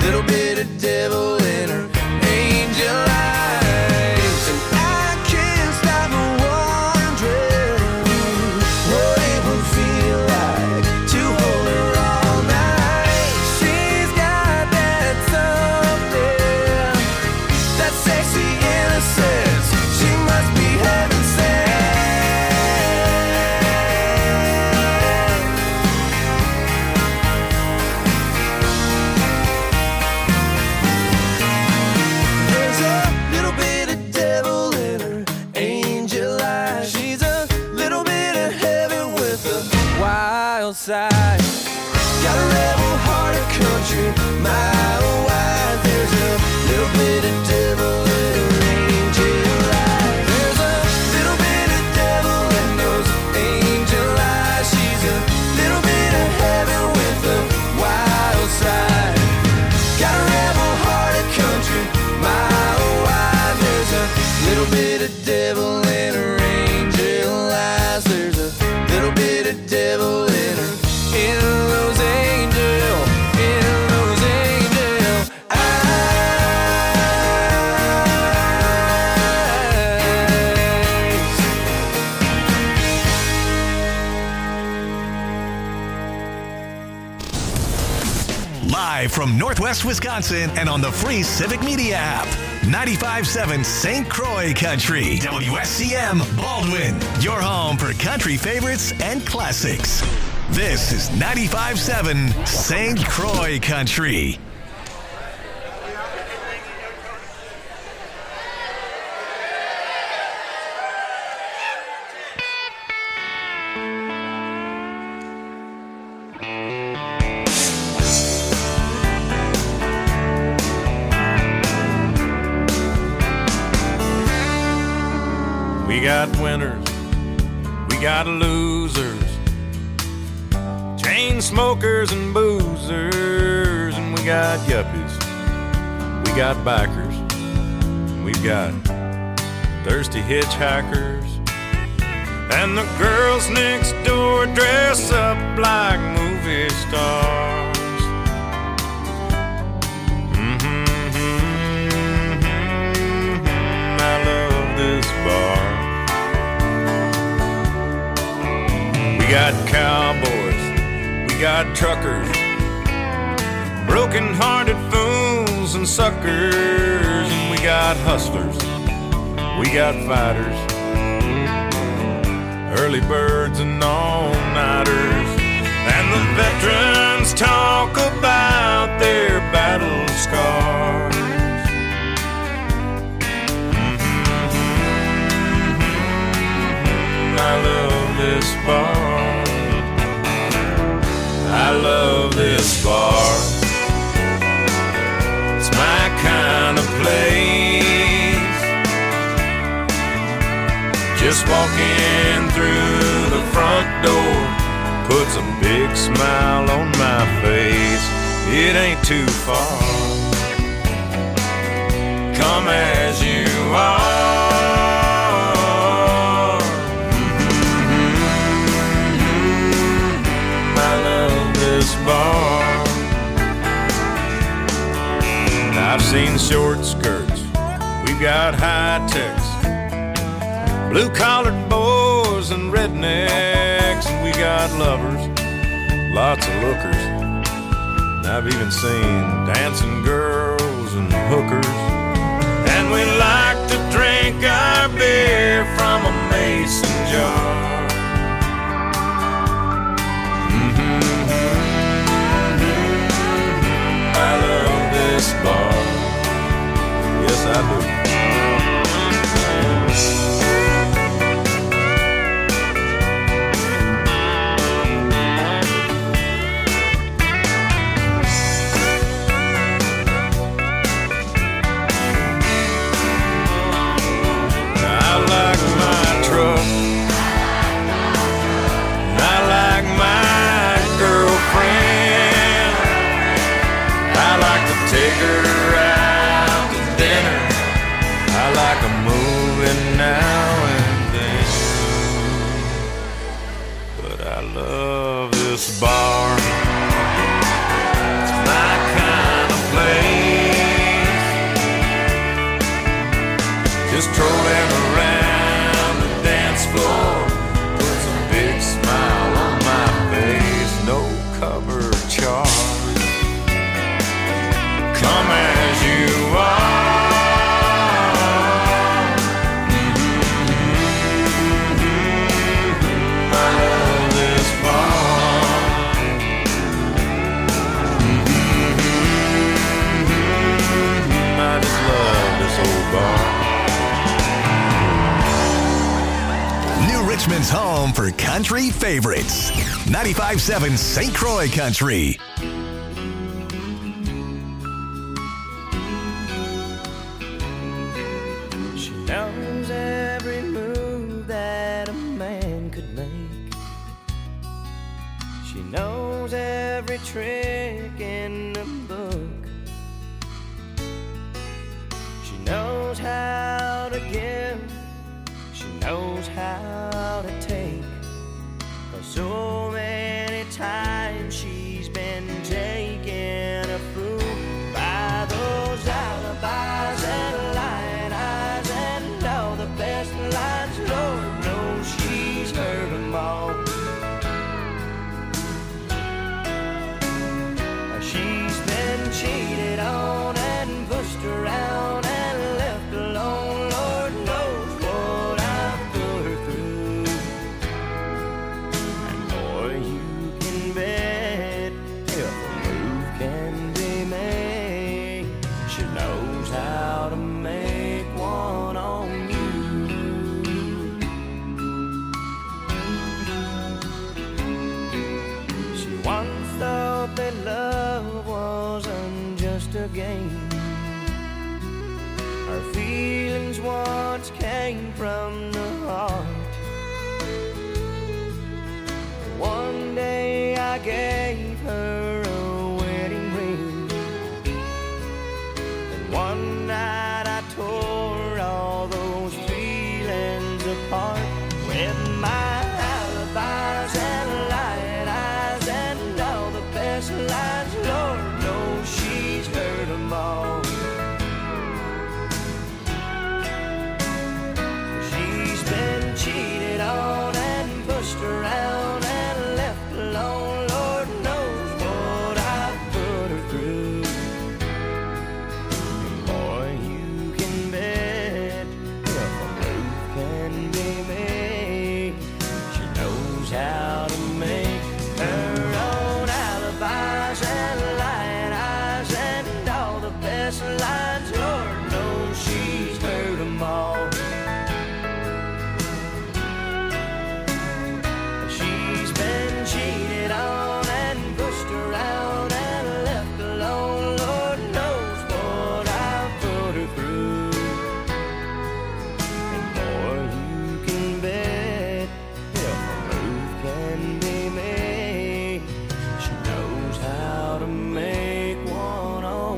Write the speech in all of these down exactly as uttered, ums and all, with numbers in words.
little bit of devil in her angel eyes. And I can't stop wondering what it would feel like to hold her all night. She's got that something, that sexy innocence. She must be heaven sent. There's a little bit of devil in her angel eyes. She's a little bit of heaven with a wild side. Got a rebel heart of country, mile wide. There's a little bit of devil in her angel eyes. There's a little bit of devil in those angel eyes. She's a little bit of heaven with a wild side. Got a rebel heart of country, mile wide. There's a little bit of devil in her angel eyes. There's a little bit of devil in her, in those angel, in those angel eyes. Live from Northwest Wisconsin and on the free Civic Media app. ninety-five point seven Saint Croix Country. W S C M Baldwin. Your home for country favorites and classics. This is ninety-five point seven Saint Croix Country. We got winners, we got losers, chain smokers and boozers, and we got yuppies, we got bikers, we've got thirsty hitchhikers, and the girls next door dress up like movie stars. Mm-hmm, mm-hmm, I love this bar. We got cowboys, we got truckers, broken-hearted fools and suckers, and we got hustlers, we got fighters, early birds and all-nighters, and the veterans talk about their battle scars. Mm-hmm, I love this bar. I love this bar. It's my kind of place. Just walking through the front door puts a big smile on my face. It ain't too far. Come as you are. Bar. I've seen short skirts, we've got high techs, blue collared boys and rednecks, and we got lovers, lots of lookers. And I've even seen dancing girls and hookers, and we like to drink our beer from a mason jar. I love this bar. Yes, I do. I like my truck. I like my girlfriend. I like to take her out to dinner. I like a movie now and then. But I love this bar. It's my kind of place. Richmond's home for country favorites. ninety-five point seven Saint Croix Country. She knows every move that a man could make. She knows every trick in the book. She knows how to give. She knows how to take. 'Cause so many times she's been taken a fool by those alibis and lying eyes and all the best lines. Lord knows she's heard them all. She's been cheated on and pushed around and left alone. Lord knows what I've put her through. And boy, you can bet if a move can be made, she knows how to make one on you. She once thought that love wasn't just a game. Her feelings once came from the heart. One day I gave her a wedding ring, and one night I tore all those feelings apart with my alibis and lying eyes and all the best lines. Lord knows she's heard them all. She's been cheated on and pushed around and left alone. Lord knows what I've put her through. And boy, you can bet if a move can be made, she knows how to make her own alibis and lying eyes and all the best lines. Lord knows she's heard them all. She's been cheated on and pushed around and left alone. Lord knows what I've put her through. And boy, you can bet if a move can be made, she knows how to make one on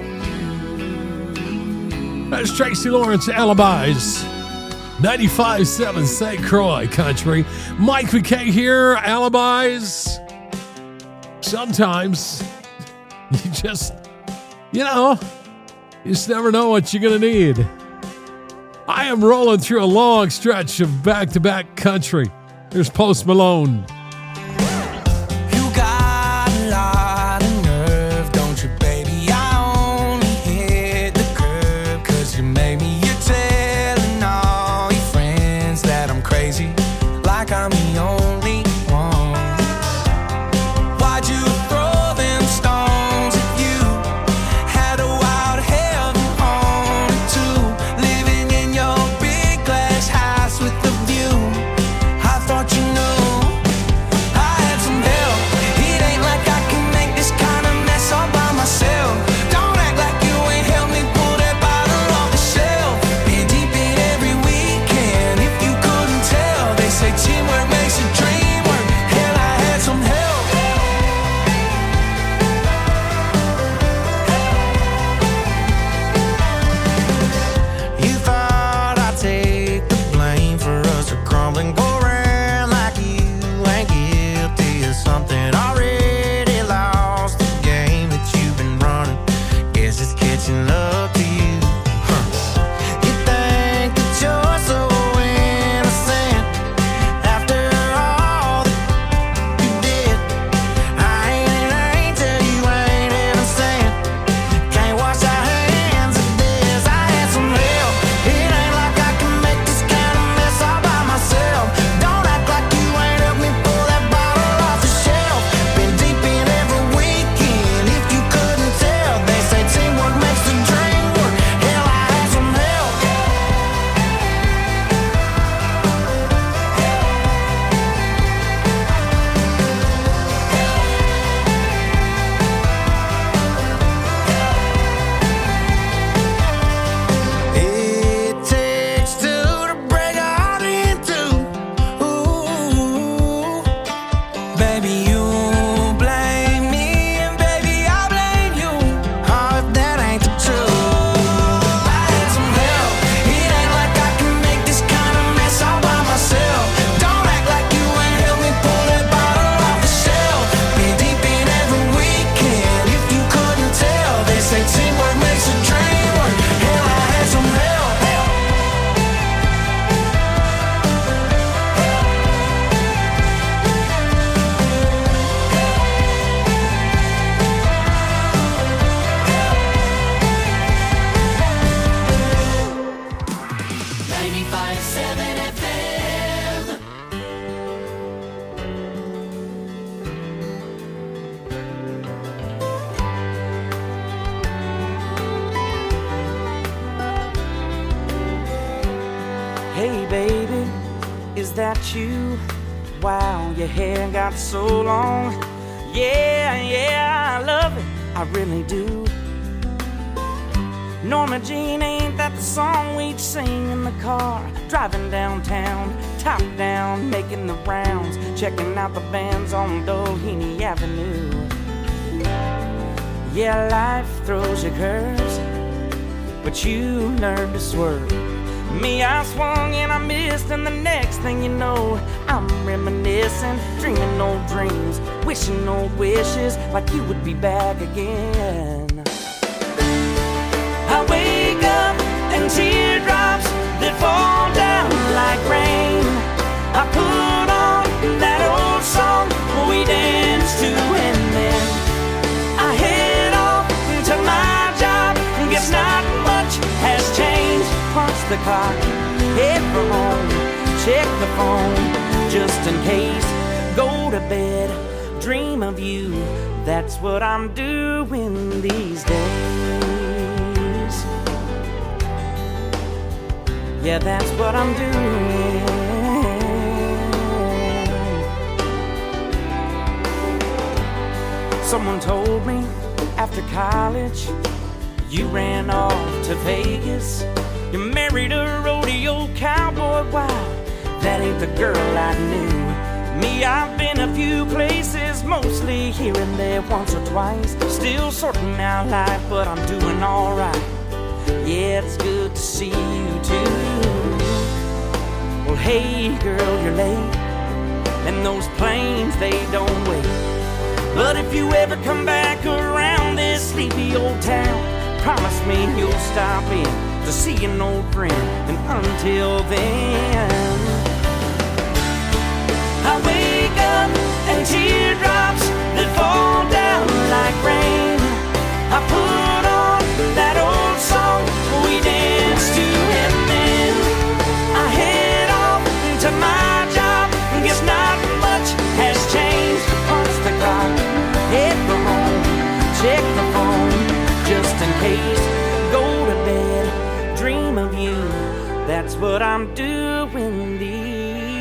you. That's Tracy Lawrence, Alibis. ninety-five point seven Saint Croix Country. Mike McKay here, Alibis. Sometimes you just, you know, you just never know what you're going to need. I am rolling through a long stretch of back-to-back country. Here's Post Malone. You got a lot of nerve, don't you, baby? I only hit the curb 'cause you made me. You're telling all your friends that I'm crazy, like I'm the only one. Why'd you throw them stones at you? Had a wild heaven haunted too, living in your big glass house with the view. I thought you knew I had some help. It ain't like I can make this kind of mess all by myself. Don't act like you ain't helped me pull that bottle off the shelf. Been deep in every weekend, if you couldn't tell. They say teamwork makes a dream work. Hell, I had some help. You thought I'd take the blame for us to crumble and go around like you ain't guilty of something. Already lost the game that you've been running. Guess it's catching up to you. Huh. You think that you're so innocent after all that you did. I ain't an angel, you ain't innocent. Can't wash our hands of this. I had some help. It ain't like I can make this kind of mess all by myself. Don't act like you ain't helped me pull that bottle off the shelf. Been deep in every weekend, if you couldn't tell. They say teamwork makes the dream work. Is that you? Wow, your hair got so long. Yeah, yeah, I love it, I really do. Norma Jean, ain't that the song we'd sing in the car? Driving downtown, top down, making the rounds, checking out the bands on Doheny Avenue. Yeah, life throws you curves, but you learn to swerve. Me, I swung and I missed, and the next thing you know, I'm reminiscing, dreaming old dreams, wishing old wishes, like you would be back again. I wake up and teardrops that fall down like rain. I put on that old song we danced to, and then I head off to my job. Guess not much has changed. Punch the clock, head for home, check the phone just in case. Go to bed, dream of you. That's what I'm doing these days. Yeah, that's what I'm doing. Someone told me after college you ran off to Vegas. You married a rodeo cowboy. Wow, that ain't the girl I knew. Me, I've been a few places, mostly here and there, once or twice. Still sorting out life, but I'm doing alright. Yeah, it's good to see you too. Well, hey girl, you're late, and those planes, they don't wait. But if you ever come back around this sleepy old town, promise me you'll stop in to see an old friend. And until then, I wake up and teardrops that fall down like rain. I put on that old song we danced to, and then I head off to my job. Guess not much has changed. Punch the clock, head for home, check the phone just in case. Go to bed, dream of you. That's what I'm doing these.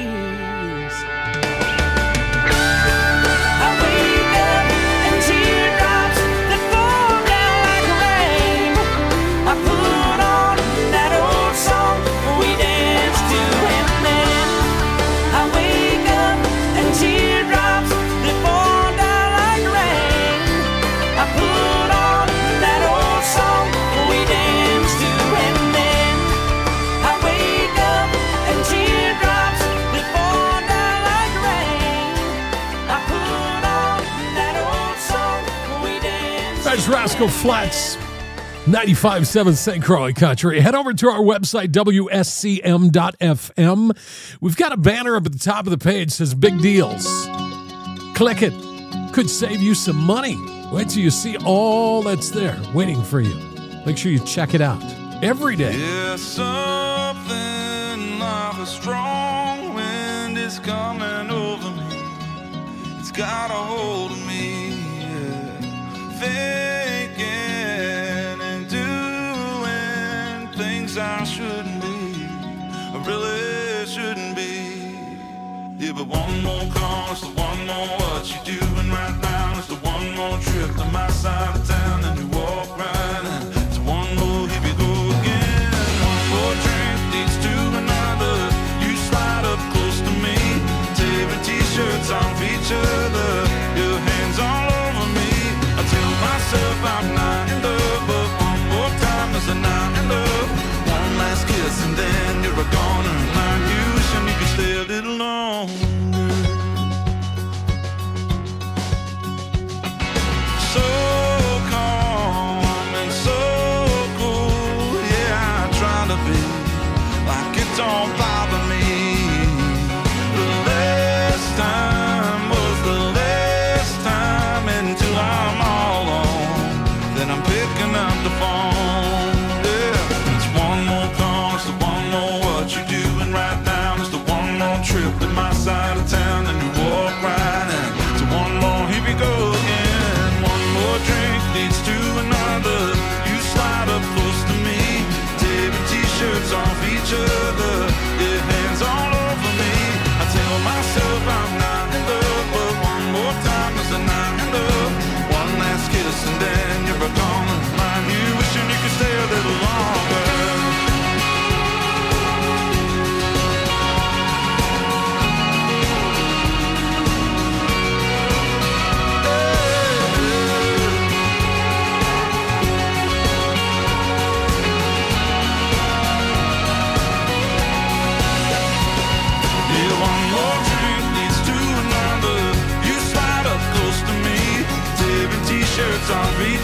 I wake up and teardrops that fall down like rain. I put on that old song we danced to, and then I wake up and teardrops that fall down like rain. I put on that old song we danced to, and then I wake up and teardrops that fall down like rain. I put on that old song we danced to. That's Rascal Flatts, ninety-five point seven Saint Croix Country. Head over to our website, W S C M dot F M. We've got a banner up at the top of the page that says Big Deals. Click it. Could save you some money. Wait till you see all that's there waiting for you. Make sure you check it out every day. Yeah, something like a strong wind is coming over me. It's got a hold of me, yeah. Thinking and doing things I shouldn't be, I really shouldn't be. Yeah, but one more call, it's the one more what you doing right now. It's the one more trip to my side of town, and you walk right in. It's one more, here we go again. One more drink leads to another. You slide up close to me, tearing t-shirts off each other, your hands all over me. I tell myself I'm not in love, but one more time is a not in love. One last kiss and then you're a goner. Like you, and you can stay a little longer. So calm and so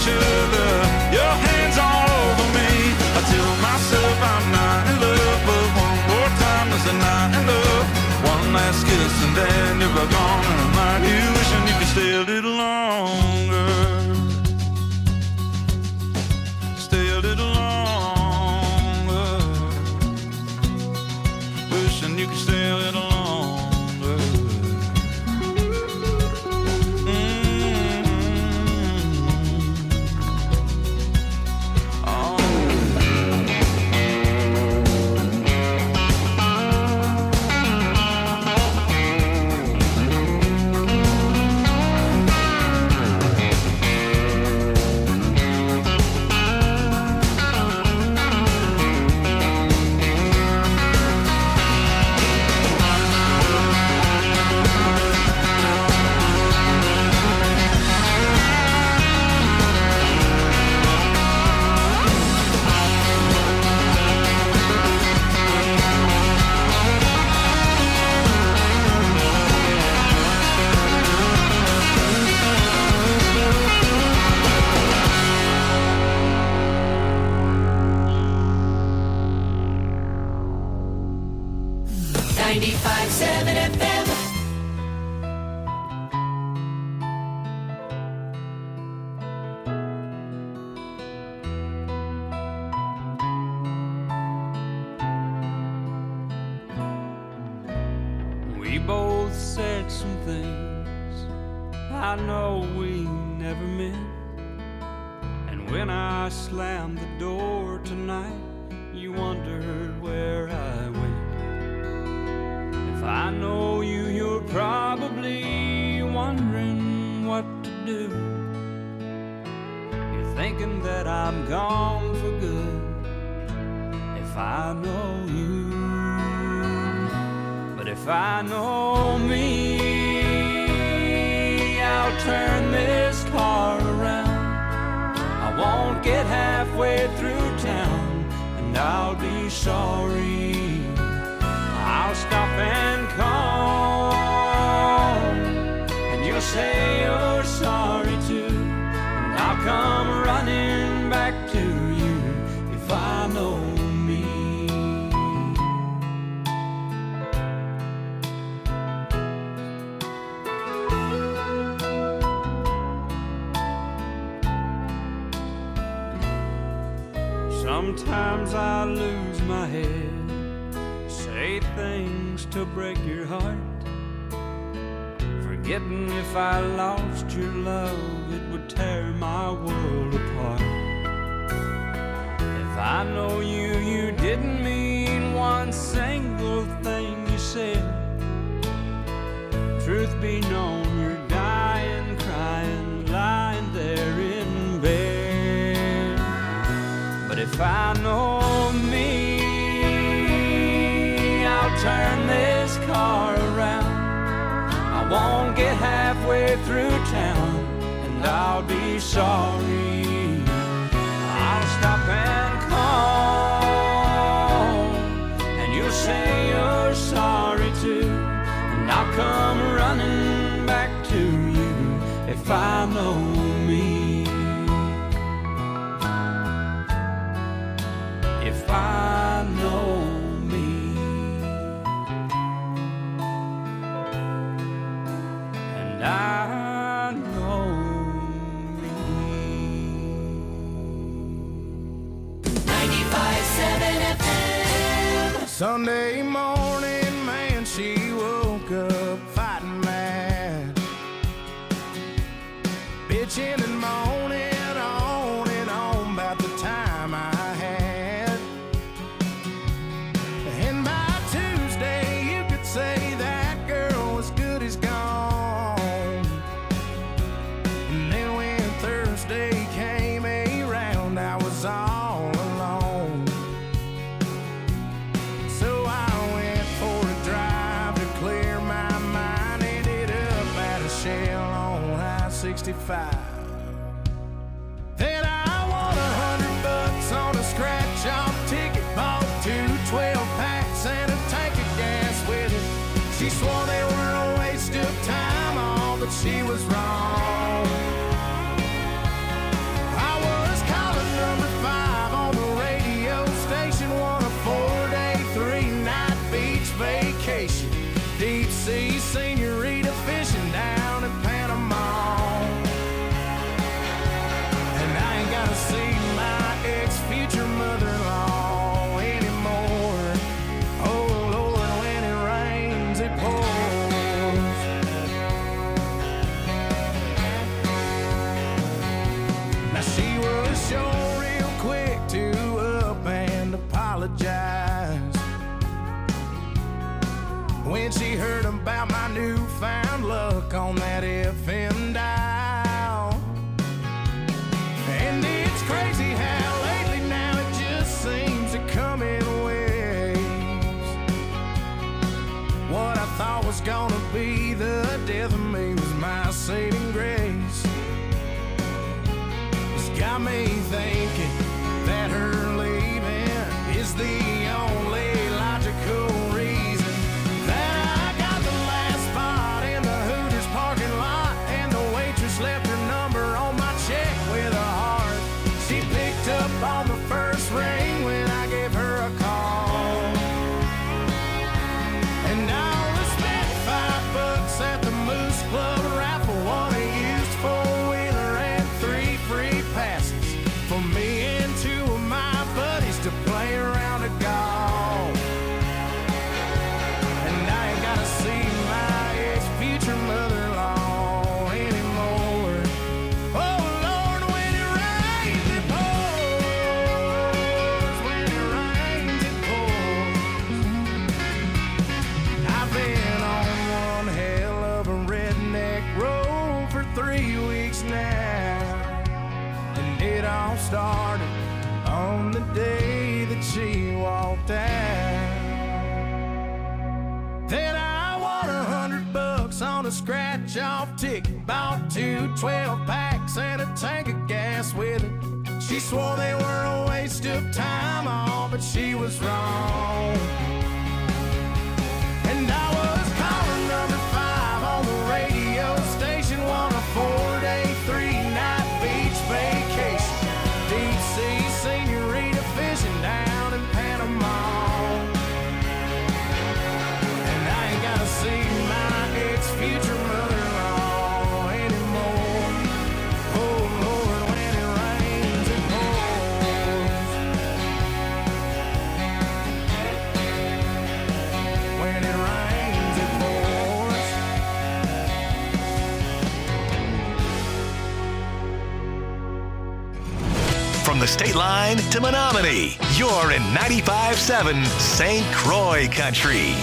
each other. Your hands all over me. I tell myself I'm not in love, but one more time is a not in love. One last kiss and then you're gone, and I'm not you wishing you could stay a little longer. Stay a little longer. Wishing you could stay a little longer. ninety-five seven F M. We both said some things I know we never meant. And when I slammed the door tonight, you wondered where I went. If I know you, you're probably wondering what to do. You're thinking that I'm gone for good. If I know you, but if I know me, I'll turn this car around. I won't get halfway through town, and I'll be sorry. I'll stop and call, and you'll say you're sorry too, and I'll come running back to you if I know me. Sometimes I lose my head, say things to break your heart, forgetting if I lost your love, it would tear my world apart. If I know you, you didn't mean one single thing you said. Truth be known, you're dying, crying, lying there in bed. But if I know me, I'll turn this car around. I won't get halfway through town, and I'll be sorry. I'll stop and call, and you'll say you're sorry too, and I'll come running back to you if I know me. If I know me. And I know me. ninety-five seven F M. Sunday morning, man, she woke up fighting mad, bitching and moaning on and on about the time I had. And by Tuesday, you could say that girl was good as gone. And then when Thursday came around, I was all alone. So I went for a drive to clear my mind. Ended up at a Shell on I sixty-five. Then I won a hundred bucks on a scratch-off ticket. Bought two twelve packs and a tank of gas with it. She swore they were a waste of time, all, but she was wrong. I first ring when I gave her a call. And I only spent five bucks at the Moose Club raffle, won a used four-wheeler and three free passes for me and two of my buddies to play around a golf. And I ain't gotta see my ex-future mother-in-law anymore. Oh Lord, when it rains it pours, when it rains it pours. I've been on one hell of a redneck road for three weeks now, and it all started on the day that she walked out. Then I won a hundred bucks on a scratch-off ticket, bought two twelve packs and a tank of gas with it. She swore they were a waste of time, all, but she was wrong. And I was calling number five on the radio station, won a four-day, three-night beach vacation, deep sea senorita fishing down in Panama. And I ain't gotta see my ex-future mother-in-law anymore. Oh Lord, when it rains it pours. When it rains it pours. From the state line to Menominee, you're in ninety-five seven Saint Croix Country.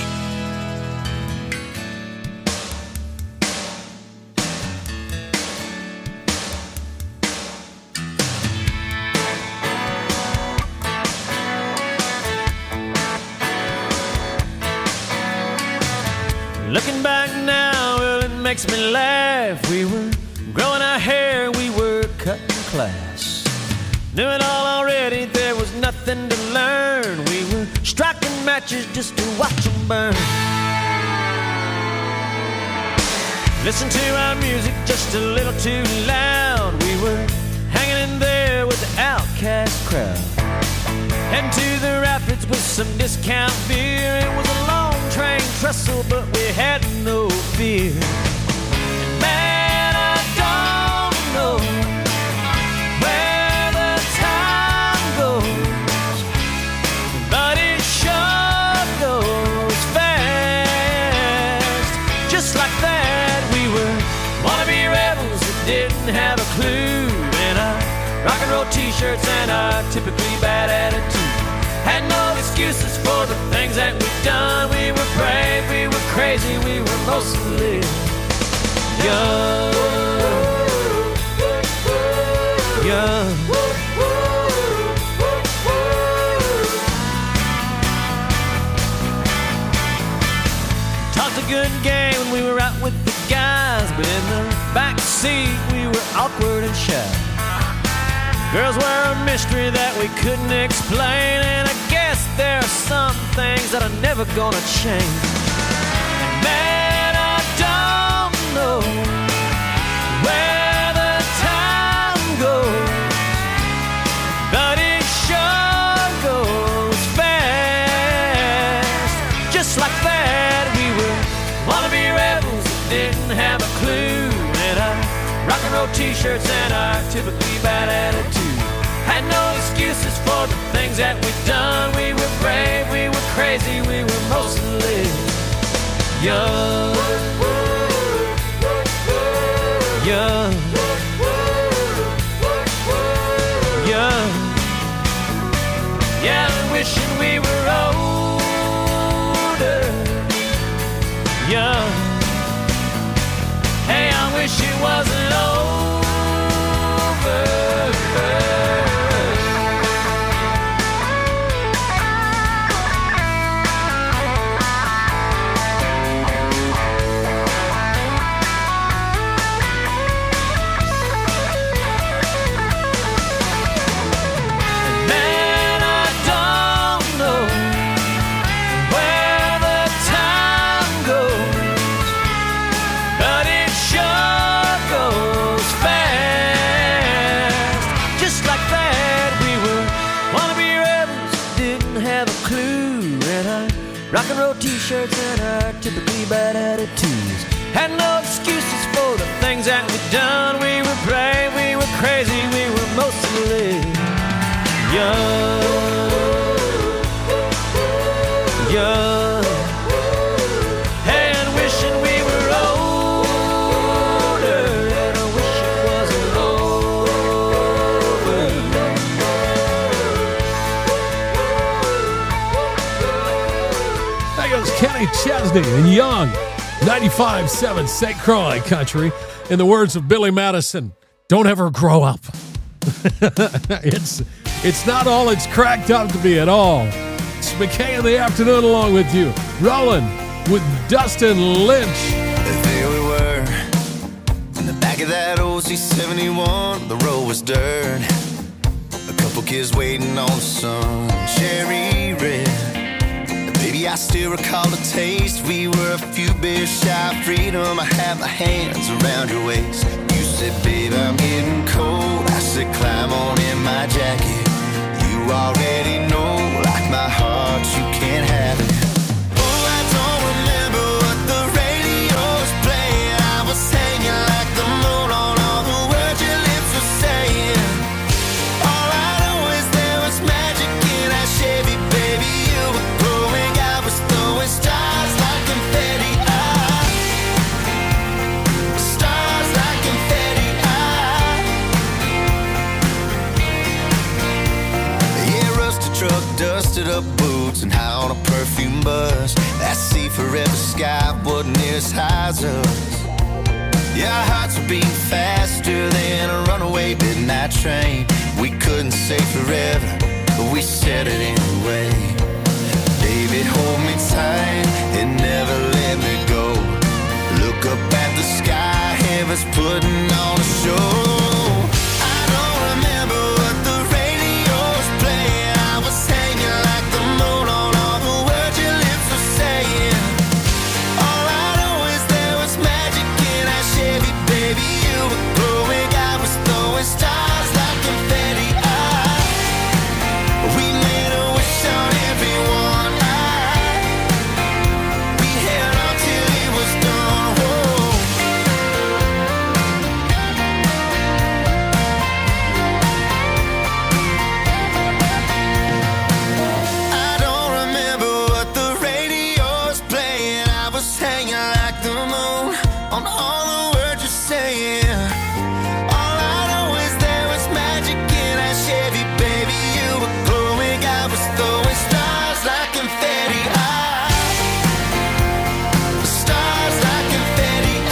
Looking back now, well, it makes me laugh. We were growing our hair, we were cutting class. Knew it all already, there was nothing to learn. We were striking matches just to watch them burn. Listen to our music just a little too loud. We were hanging in there with the outcast crowd. Heading to the rapids with some discount beer. It was a long train trestle, but we had no fear. And man, I don't know where the time goes, but it sure goes fast. Just like that, we were wannabe rebels that didn't have a clue. In our rock and roll t-shirts and our typically bad attitude. Had no excuses for the things that we've done. We were brave, we were crazy, we were mostly young. Young. Talked a good game when we were out with the guys, but in the back seat we were awkward and shy. Girls were a mystery that we couldn't explain, and I guess there are some things that are never gonna change. And man, I don't know where the time goes, but it sure goes fast. Just like that, we were wannabe rebels that didn't have a clue. And our rock and roll t-shirts and our typically bad attitude. Had no excuses for the things that we've done. We were brave, we were crazy, we were mostly young. Young. Young. Yeah, wishing we were older. Young. Hey, I wish it wasn't over. But it sure goes rock and roll t-shirts and our typically bad attitudes. Had no excuses for the things that we'd done. We were brave, we were crazy, we were mostly young, young, and wishing we were older, and I wish it wasn't over. There goes Kenny Chesney and Young. ninety-five point seven Saint Croix Country. In the words of Billy Madison, don't ever grow up. it's it's not all it's cracked up to be at all. It's McKay in the afternoon along with you. Rolling with Dustin Lynch. There we were, in the back of that old C seventy-one, the road was dirt. A couple kids waiting on the sun, cherry red. Baby, I still recall the taste. We were a few beers shy of freedom. I had my hands around your waist. You said, babe, I'm getting cold. I said, climb on in my jacket. You already know, like my heart, you can't have it. Oh, I don't remember what the radio was playing. I was hanging like the moon on all the words your lips were saying. All I know is there was magic in that Chevy, baby. You were growing, I was throwing stars like confetti. Ah, stars like confetti. Ah, yeah, rusted truck, dusted up boots, and high on a perfume bus. That sea forever sky wasn't near as high as us. Yeah, our hearts were beating faster than a runaway midnight train. We couldn't say forever, but we said it anyway. Baby, hold me tight and never let me go. Look up at the sky, heaven's putting on a show. I don't remember what the radio was playing. I was hanging like the moon on all the words your lips were saying. All I know is there was magic in that Chevy, baby. You were glowing, I was throwing stars like confetti. Ah, we made a wish on everyone. Ah, we held on till it was done. Whoa. I don't remember what the radio was playing. I was hanging like the moon on all the words you're saying. All I know is there was magic in that Chevy, baby. You were glowing, I was throwing stars like confetti. Ah, stars like confetti. Ah,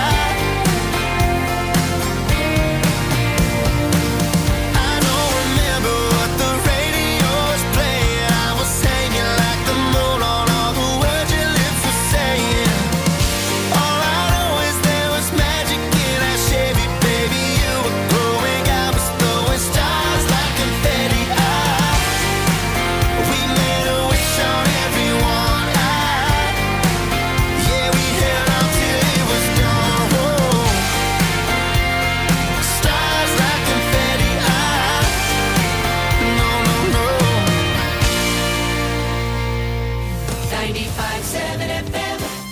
I don't remember what the radio was playing. I was hanging like the moon on all the words your lips were saying. All I know is there was magic in that Chevy, baby. You were glowing, I was throwing stars like confetti. Ah, we made a wish on everyone. Ah, yeah, we held on till it was done. Whoa. Stars like confetti. Ah, no, no, no. ninety-five point seven F M.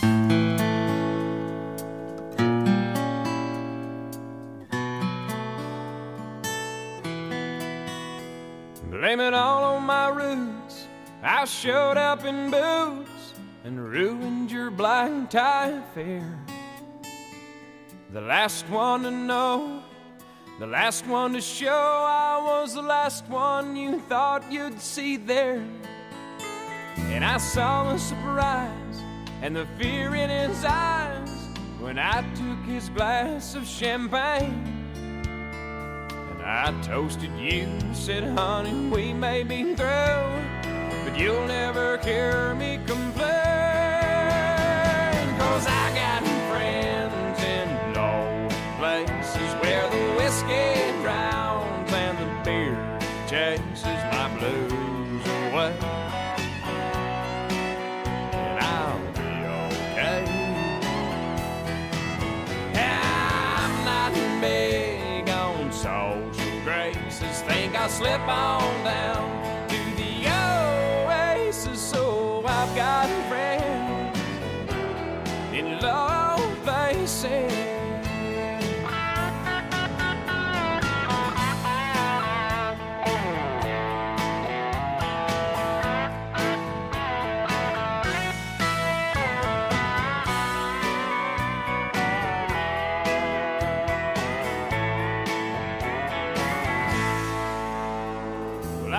Blame it all on my roots. I showed up in boots and ruined your black tie affair. The last one to know, the last one to show. I was the last one you thought you'd see there. And I saw the surprise and the fear in his eyes when I took his glass of champagne. I toasted you, said, honey, we may be through, but you'll never hear me complain. Cause I got friends in low places where the whiskey drowns and the beer chases my blues away. And I'll be okay. I'm not big on social graces. Think I'll slip on down to the oasis. So I've got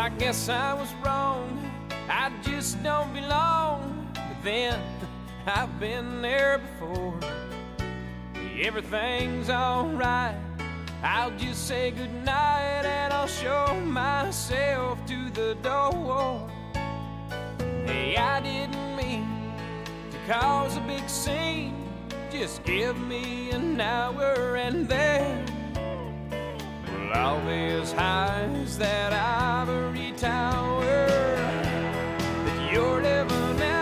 I guess I was wrong, I just don't belong. But then, I've been there before. Everything's alright, I'll just say goodnight and I'll show myself to the door. Hey, I didn't mean to cause a big scene, just give me an hour and then well, I'll be as high as that ivory tower that you're living in.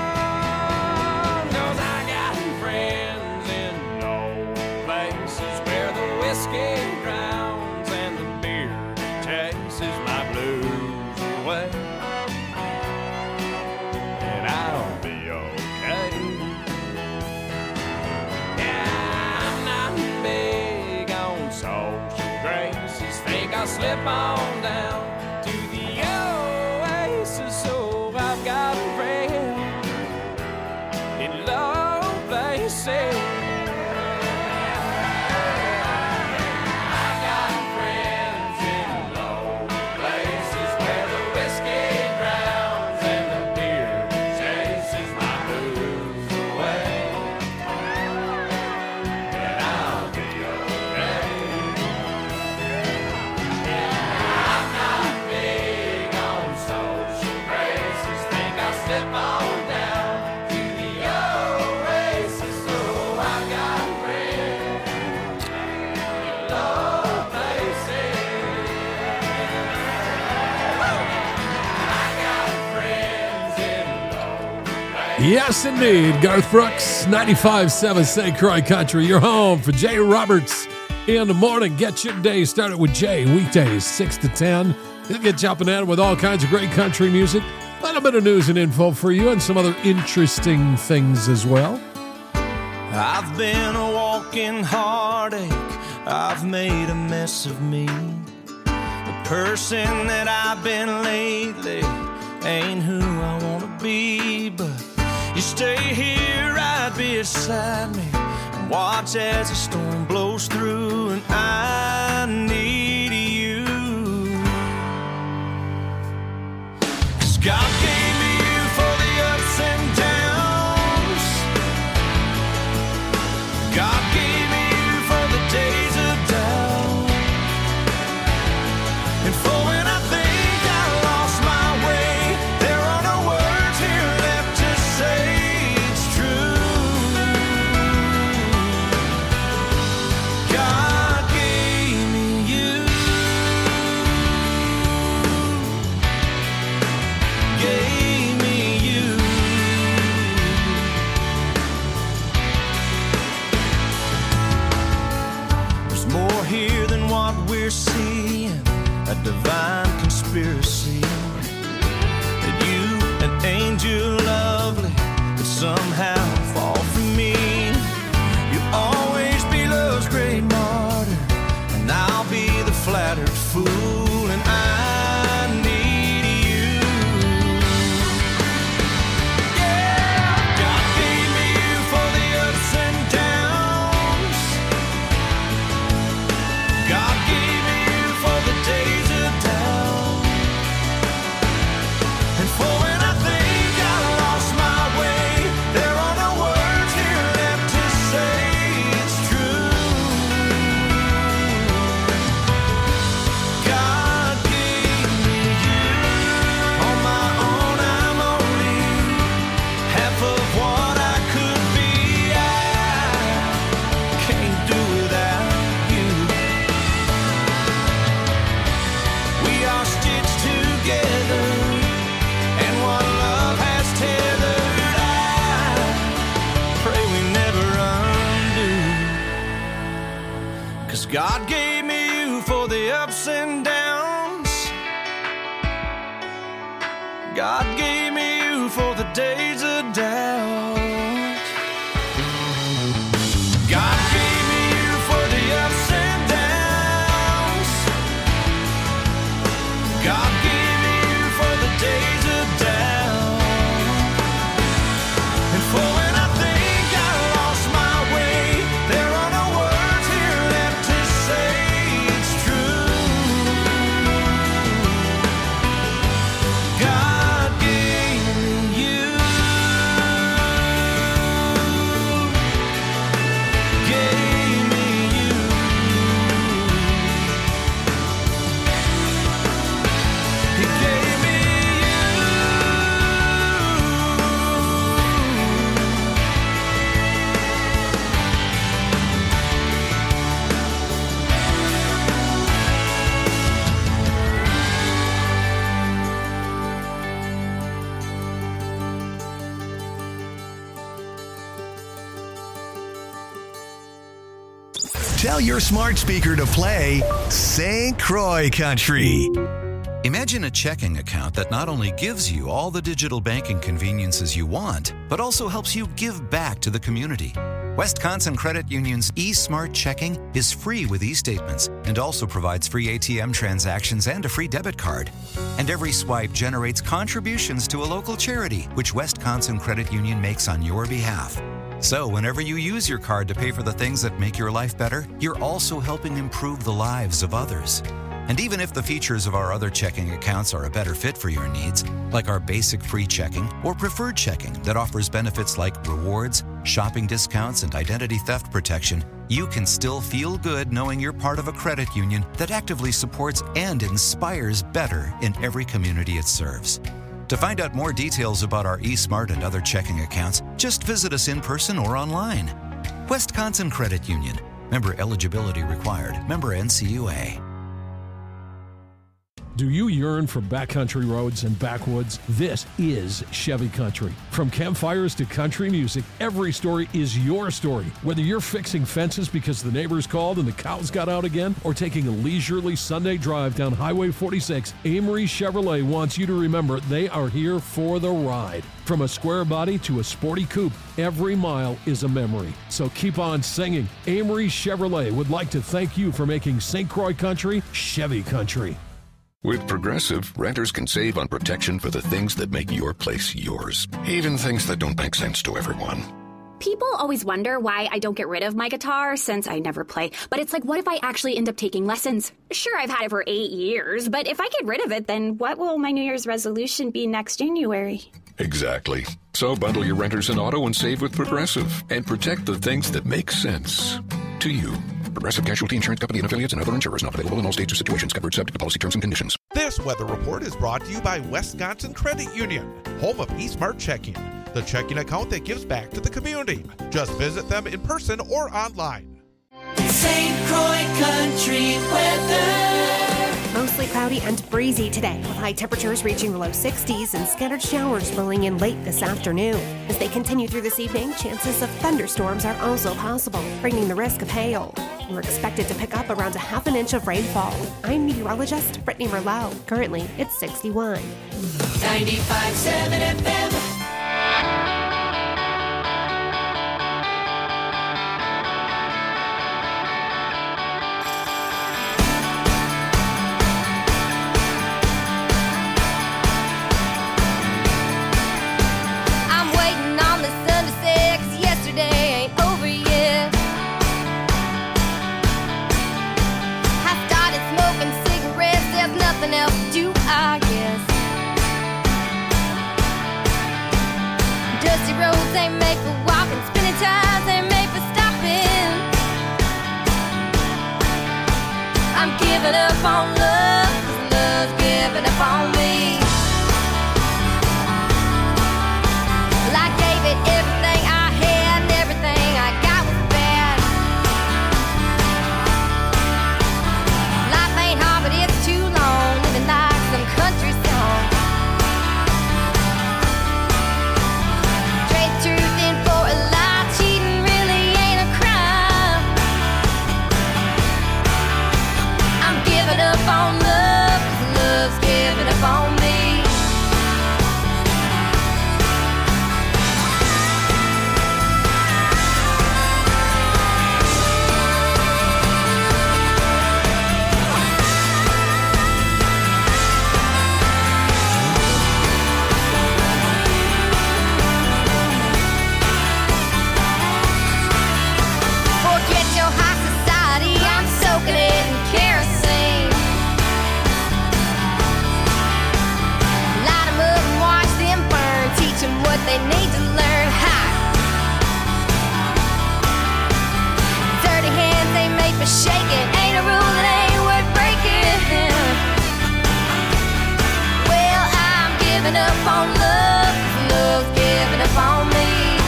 Cause I got friends in old places where the whiskey drowns and the beer chases my blues away. And I'll be okay. Yeah, I'm not big on social graces. Think I'll slip on down to the oasis. So I've got friends in low places. Yes, indeed. Garth Brooks, ninety-five point seven Saint Croix Country. Your home for Jay Roberts in the morning. Get your day started with Jay. Weekdays, six to ten. He'll get jumping at it with all kinds of great country music. A little bit of news and info for you and some other interesting things as well. I've been a walking heartache. I've made a mess of me. The person that I've been lately ain't who I want to be, but you stay here right beside me and watch as the storm blows through, and I need you. 'Cause God gave me you for the ups and downs. God gave me you for the days of doubt, and for when I think I lost my way, there are no words here left to say it's true. God gave me you. Gave me you. There's more here than what we're seeing, a divine conspiracy. That you, an angel lovely, could somehow fall for me. You'll always be love's great martyr, and I'll be the flattered fool, and I need you. Yeah, God gave me you for the ups and downs. God gave me you for the days of doubt, and for when I think I lost my way, there are no words here left to say it's true. God gave me you. On my own, I'm only half of what I could be. I can't do without you. We are stitched together, and what love has tethered, I pray we never undo. 'Cause God gave me you for the ups and downs. God gave me you for the days of doubt. God gave me you for the ups and downs. God gave me you for the days of doubt, and for when I think I lost my way, there are no words here left to say it's true. Tell your smart speaker to play Saint Croix Country. Imagine a checking account that not only gives you all the digital banking conveniences you want, but also helps you give back to the community. Wisconsin Credit Union's eSmart Checking is free with e-statements and also provides free A T M transactions and a free debit card. And every swipe generates contributions to a local charity, which Wisconsin Credit Union makes on your behalf. So whenever you use your card to pay for the things that make your life better, you're also helping improve the lives of others. And even if the features of our other checking accounts are a better fit for your needs, like our basic free checking or preferred checking that offers benefits like rewards, shopping discounts, and identity theft protection, you can still feel good knowing you're part of a credit union that actively supports and inspires better in every community it serves. To find out more details about our eSmart and other checking accounts, just visit us in person or online. Wisconsin Credit Union. Member eligibility required. Member N C U A. Do you yearn for backcountry roads and backwoods? This is Chevy Country. From campfires to country music, every story is your story. Whether you're fixing fences because the neighbors called and the cows got out again, or taking a leisurely Sunday drive down Highway forty-six, Amory Chevrolet wants you to remember they are here for the ride. From a square body to a sporty coupe, every mile is a memory. So keep on singing. Amory Chevrolet would like to thank you for making Saint Croix Country Chevy Country. With Progressive, renters can save on protection for the things that make your place yours, even things that don't make sense to everyone. People always wonder why I don't get rid of my guitar since I never play. But it's like, what if I actually end up taking lessons? Sure, I've had it for eight years, but if I get rid of it, then what will my New Year's resolution be next January? Exactly. So bundle your renters and auto and save with Progressive and protect the things that make sense to you. Progressive Casualty Insurance Company and affiliates and other insurers not available in all states or situations. Covered subject to policy terms and conditions. This weather report is brought to you by Wisconsin Credit Union, home of eSmart Checking, the checking account that gives back to the community. Just visit them in person or online. Saint Croix Country weather. Mostly cloudy and breezy today, with high temperatures reaching the low sixties and scattered showers rolling in late this afternoon. As they continue through this evening, chances of thunderstorms are also possible, bringing the risk of hail. We're expected to pick up around a half an inch of rainfall. I'm meteorologist Brittany Merlot. Currently, it's sixty-one. ninety-five point seven F M. Nothing else to do, I guess. Dusty roads ain't made for walking, spinning tires ain't made for stopping. I'm giving up on love, 'cause love's giving up on me. Well, I gave it everything I had, and everything I got was bad. Life ain't hard, but it's too long, living like some country song. Trade truth in for a lie, cheating really ain't a crime. I'm giving up on love, 'cause love's giving up on me. Soaking it in kerosene. Light them up and watch them burn. Teach them what they need to learn. Ha! Dirty hands ain't made for shaking. Ain't a rule that ain't worth breaking. Well, I'm giving up on love, 'cause love's giving up on me.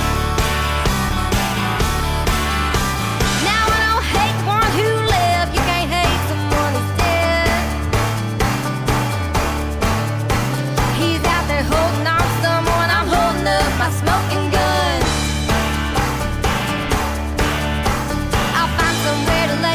Holding on to someone, I'm holding up my smoking gun. I'll find somewhere to lay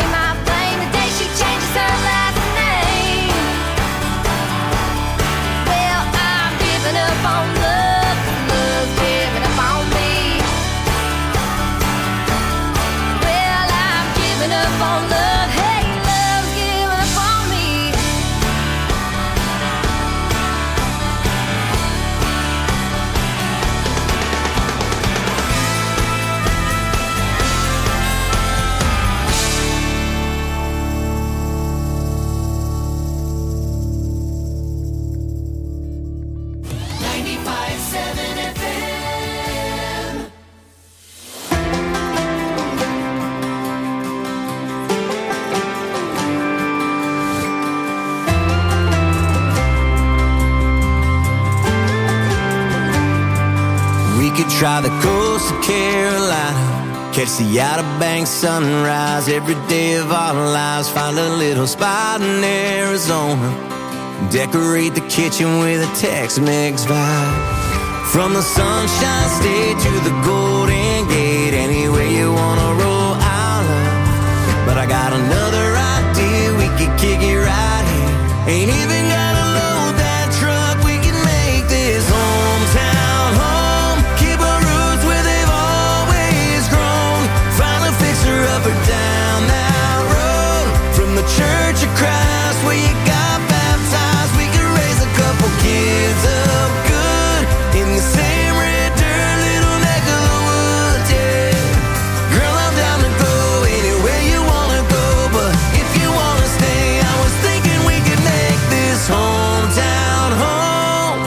could try the coast of Carolina, catch the Outer Banks sunrise every day of our lives. Find a little spot in Arizona, decorate the kitchen with a Tex-Mex vibe. From the Sunshine State to the Golden Gate, anywhere you wanna roll, I'll love. But I got another idea, we could kick it right here. Ain't even gotta load that truck, we can make this hometown home. Keep our roots where they've always grown. Find a fixer up or down that road. From the Church of Christ where you got baptized, we could raise a couple kids up good in the same red dirt, little neck of the woods, yeah. Girl, I'm down to go anywhere you wanna go, but if you wanna stay, I was thinking we could make this hometown home.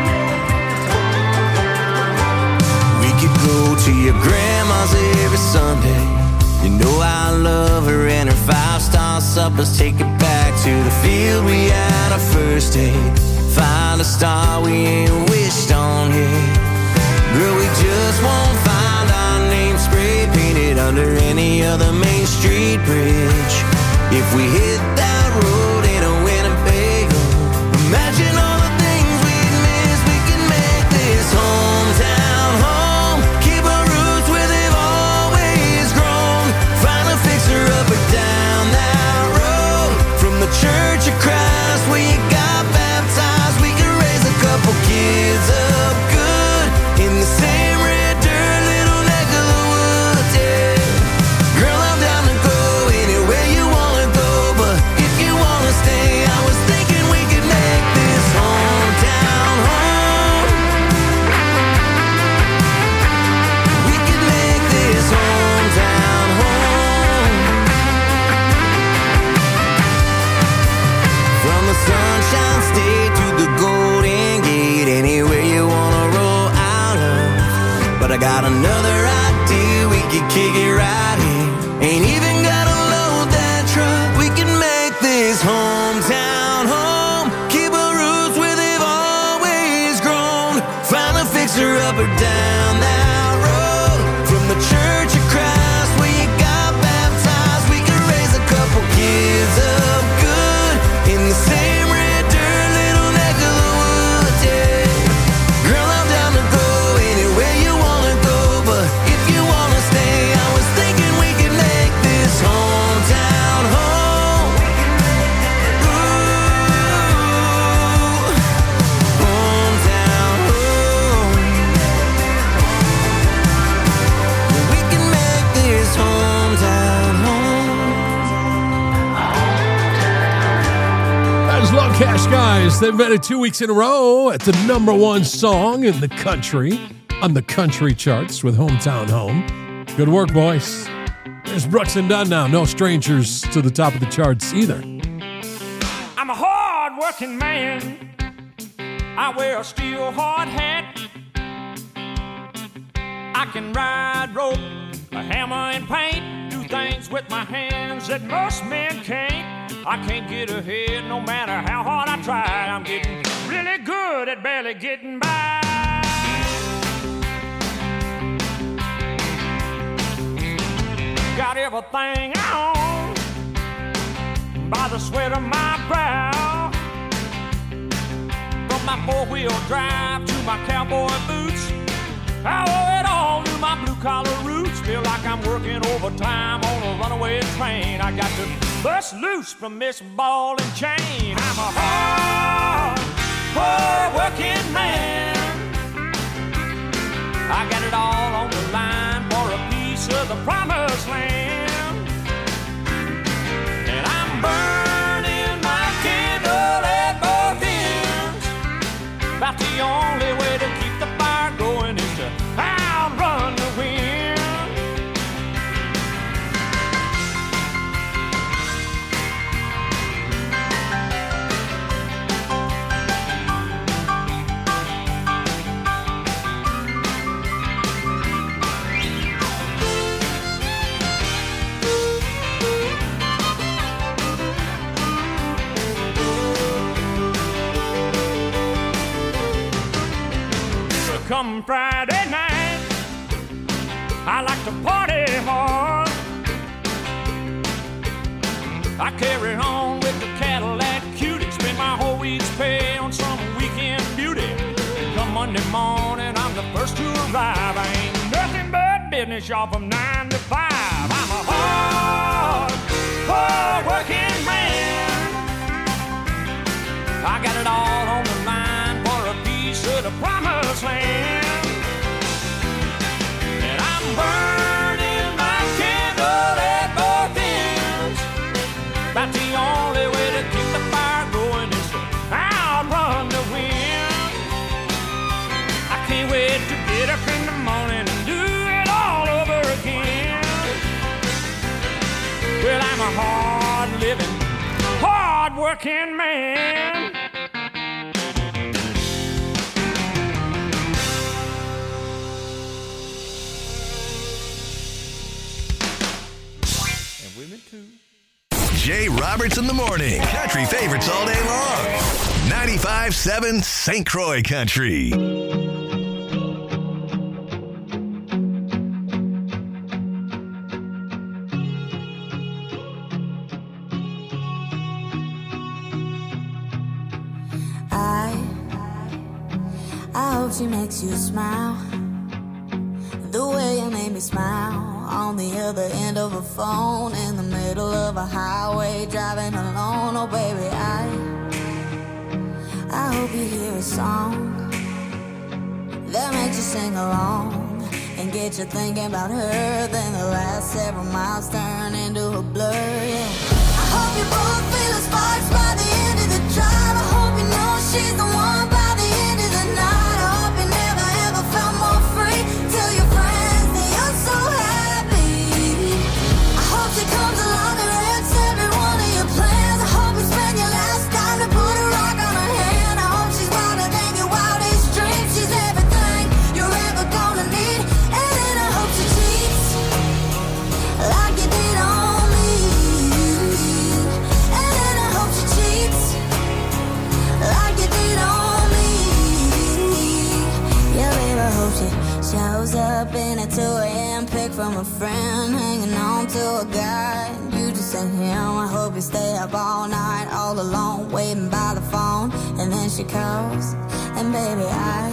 We could go to your grandma's every Sunday. You know I love her and her five-star suppers. Take it back to the field we had our first date. Find a star we ain't wished on yet. Girl, we just won't find our name spray painted under any other Main Street bridge. If we hit that road in a Winnebago, imagine all the things we'd miss. We can make this hometown home. Keep our roots where they've always grown. Find a fixer up or down that road. From the Church of Christ where you got baptized, we can raise a couple kids up good in the same red dirt, little neck of the woods, yeah. Girl, I'm down to go anywhere you wanna go, but if you wanna stay, I was thinking we could make this hometown home. We could make this hometown home. From the Sunshine State to the Golden Gate, anywhere you wanna roll out of. But I got another idea, we could kick it right here. Ain't even gotta load that truck, we can make this hometown home. Keep our roots where they've always grown. Find a fixer up or down that road. From the Church of Christ where you got baptized, we can raise a couple kids up good in the same red dirt, little neck of the woods, yeah. Girl, I'm down to go anywhere you wanna go, but if you wanna stay, I was thinking we could make this hometown home. Ooh, hometown home. We can make this hometown home. That's Low Cash Guys. They've made it two weeks in a row at the number one song in the country on the country charts with Hometown Home. Good work, boys. There's Brooks and Dunn now. No strangers to the top of the charts either. I'm a hard-working man. I wear a steel hard hat. I can ride rope, a hammer and paint, do things with my hands that most men can't. I can't get ahead no matter how hard I try. I'm getting really good at barely getting by. Got everything I own by the sweat of my brow. From my four-wheel drive to my cowboy boots, I owe it all to my blue-collar roots. Feel like I'm working overtime on a runaway train. I got to bust loose from this ball and chain. I'm a hard, hard-working man. I got it all on the line for a piece of the promised land. And I'm burning my candle at both ends. About the only way to keep the fire going is to outrun the wind. Come Friday night, I like to party hard. I carry on with the Cadillac cutie, spend my whole week's pay on some weekend beauty. Come Monday morning, I'm the first to arrive. I ain't nothing but business, y'all, from nine to five. I'm a hard, hard working man. I got it all on the line for a piece of the promised land. And I'm burning my candle at both ends. About the only way to keep the fire going is to outrun the wind. I can't wait to get up in the morning and do it all over again. Well, I'm a hard-living, hard-working man. And women too. Jay Roberts in the morning. Country favorites all day long. ninety-five seven Saint Croix Country. I, I hope she makes you smile the way you made me smile on the other end of a phone in the middle of a highway driving alone. Oh baby, I I hope you hear a song that makes you sing along and get you thinking about her. Then the last several miles turn into a blur, yeah. I hope you both feel the sparks by the end of the drive. I hope you know she's the one by the end of the night. I hope you never ever felt more free. Tell your friends that you're so happy. I hope she comes along and wrecks every one of your plans. I hope you spend your last time to put a rock on her hand. I hope she's wilder than your wildest dreams. She's everything you're ever gonna need. And then I hope she cheats like you did on me. And then I hope she cheats like you did on me. Yeah, baby, I hope she shows up in a two a.m. pic from a friend, hanging on to a guy you just ain't him. I hope you stay up all night, all alone, waiting by the phone, and then she calls, and baby, I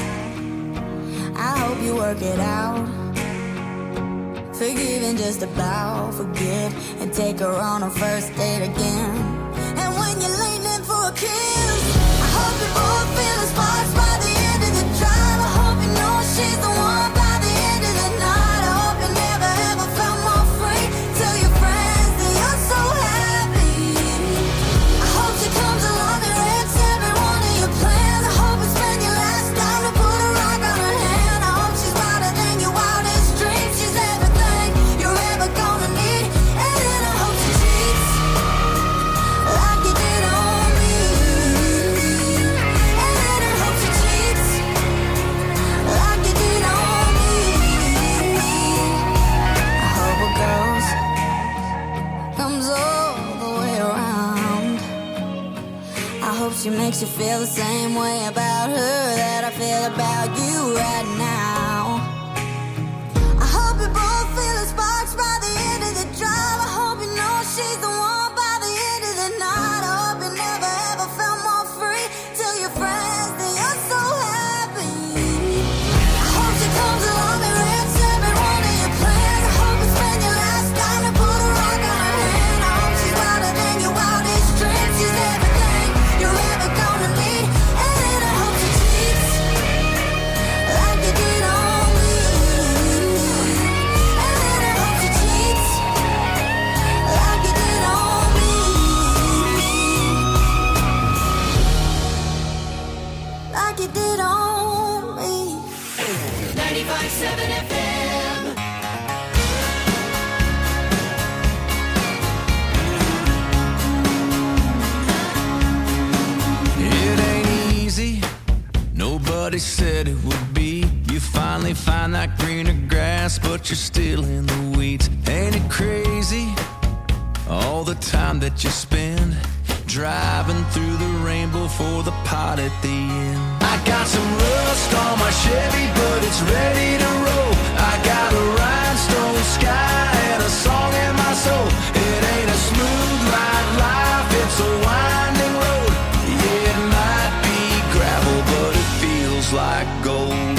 I hope you work it out. Forgive and just about forget, and take her on a first date again. And when you're leaning for a kiss, I hope you both feel the sparks by the end of the drive. I hope you know she's the one by the end of the night. I hope you never ever felt more free. Tell your friends that you're so happy. I hope she comes along and wrecks every one of your plans. I hope you spend your last time to put a rock on her hand. I hope she's wilder than your wildest dreams. She's everything you're ever gonna need. And then I hope she cheats like you did on me. And then I hope she cheats like you did on me. I hope it goes, comes all the way around. I hope she makes you feel the same way about her that I feel about you right now. I hope you both feel the sparks by the end of the drive. I hope you know she's the one by the end of the night. I hope you never ever felt more free. Tell your friends that you're so happy. I hope she comes along and wrecks every one of your plans. I hope you spend your last time to put a rock on her hand. I hope she's wilder than your wildest dreams. She's everything you're ever gonna need. And then I hope she cheats like you did on me. And then I hope she cheats like you did on me. Like you did on me. ninety-five seven F M. It ain't easy, nobody said it would be. You finally find that greener grass, but you're still in the weeds. Ain't it crazy, all the time that you spend driving through the rainbow for the pot at the end. I got some rust on my Chevy, but it's ready to roll. I got a ride feels like gold.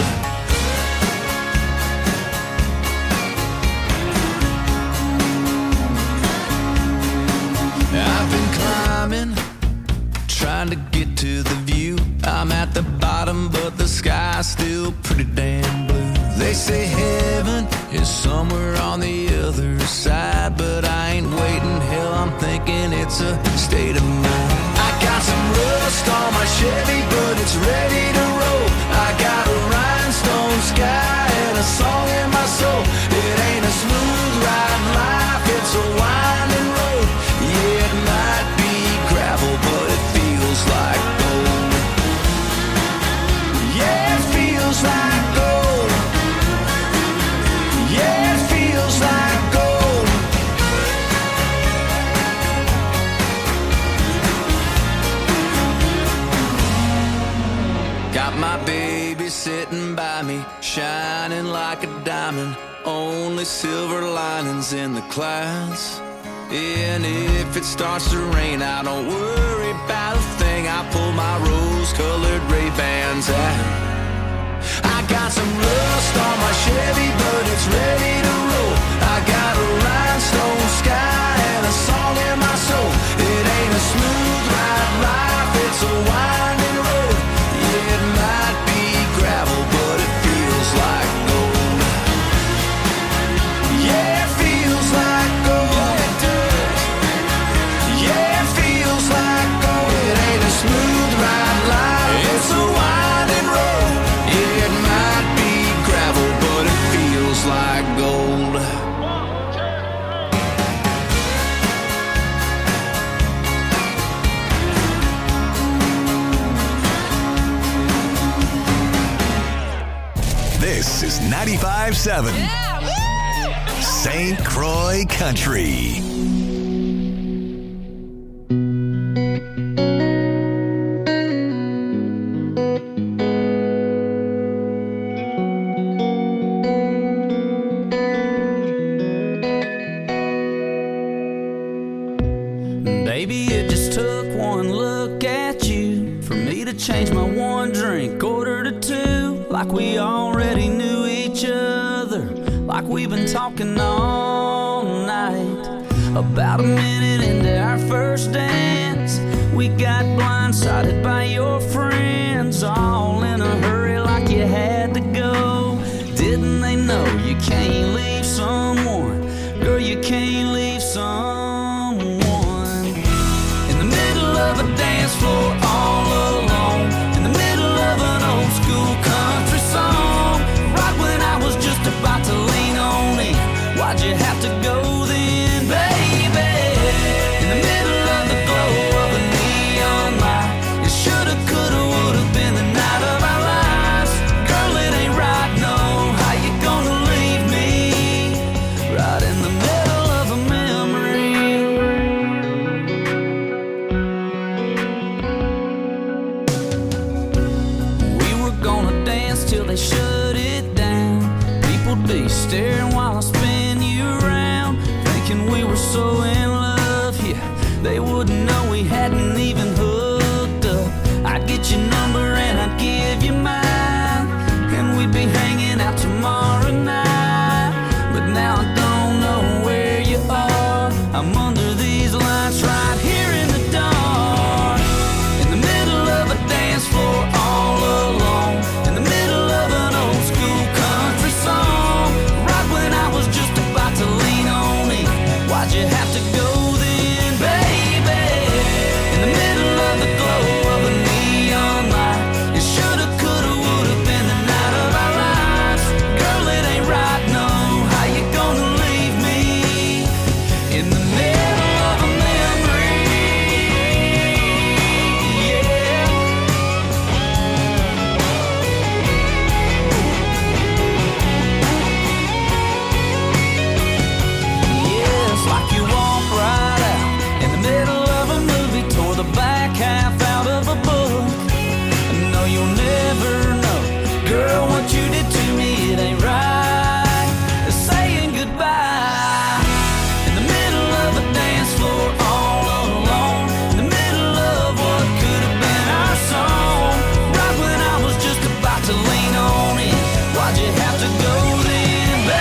I've been climbing, trying to get to the view. I'm at the bottom, but the sky's still pretty damn blue. They say heaven is somewhere on the other side, but I ain't waiting. Hell, I'm thinking it's a state of mind. I got some rust on my Chevy, but it's ready to roll. I got a rhinestone sky and a song in my soul. It ain't a smooth ride life, it's a winding road. Yeah, it might be gravel, but it feels like gold. Yeah, it feels like gold. Yeah, it feels like gold. Got my baby sitting by me, shining like a diamond. Only silver linings in the clouds. And if it starts to rain, I don't worry about a thing. I pull my rose-colored Ray-Bans out. I got some rust on my Chevy, but it's ready to roll. I got a rhinestone sky and a song in my soul. It ain't a smooth ride life, it's a winding road. Yeah, it might be gravel, but it feels like gold. Yeah, it feels like gold. Yeah, it feels like gold. It ain't a smooth ride life, it's a winding road. Yeah, it might be gravel, but it feels like gold. This is ninety-five seven Saint Croix Country. Baby, it just took one look at you for me to change my one drink order to two. Like we already knew each other, like we've been talking all night. About a minute into our first dance, we got blindsided by your friends, all in a hurry like you had to go. Didn't they know you can't leave someone? Girl, you can't leave someone in the middle of a dance floor all alone, in the middle of an old school country song. Right when I was just about to lean on in, why'd you have to go then, baby? In the middle of the glow of a neon light, it shoulda, coulda, woulda been the night of our lives. Girl, it ain't right, no. How you gonna leave me right in the middle of a memory? We were gonna dance till they shut it down. People'd be staring while I spin you around, thinking we were so in love, yeah. They wouldn't know we hadn't even hooked up. I'd get your number and I'd give you mine, and we'd be hanging out tomorrow night. But now I don't know where you are. I'm under these lights right here in the dark, in the middle of a dance floor all alone, in the middle of an old school country song. Right when I was just about to lean on in, why'd you have to golden